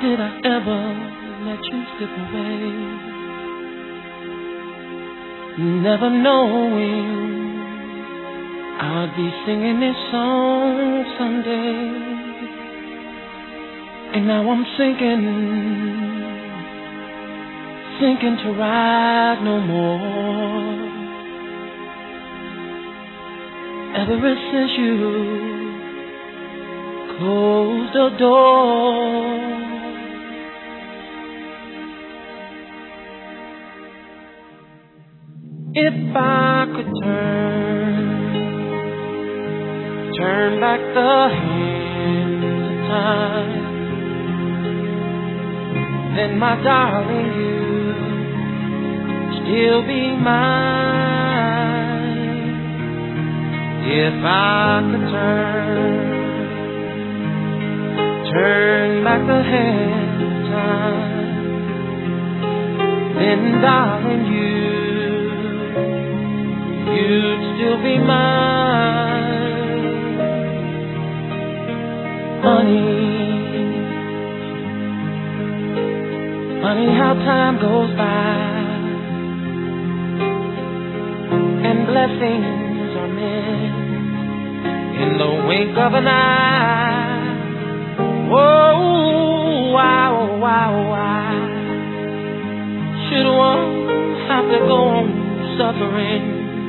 did I ever let you slip away? Never knowing I'd be singing this song someday. And now I'm sinking to rise no more. Ever since you closed the door, if I could turn back the hands of time, then my darling, you'd still be mine. If I could turn back the hands of time, then darling, you'd still be mine. Funny how time goes by and blessings are meant in the wink of an eye. Oh, why should one have to go on suffering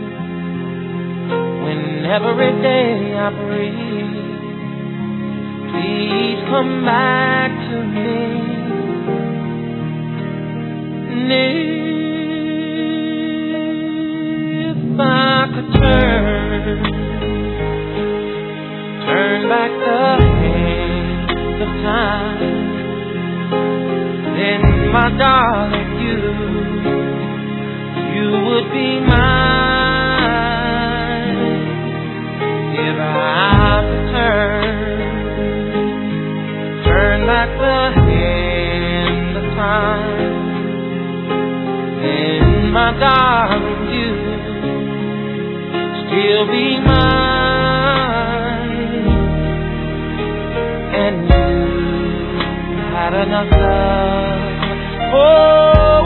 when every day I breathe? Please come back to me. And if I could turn back the hands of time, then my darling, you would be mine. If I could turn back the hands of time, then my darling, you'd still be mine. And you had enough love for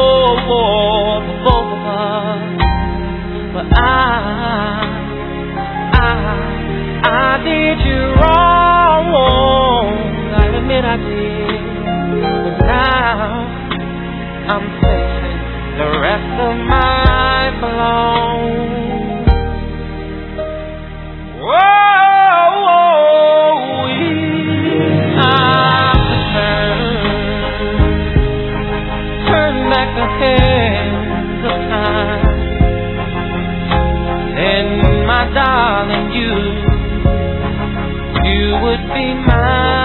both of us, but I did you wrong. I admit I did, but now I'm facing the rest of my belong. Whoa, I turn back the hands of time, and my darling, you would be mine.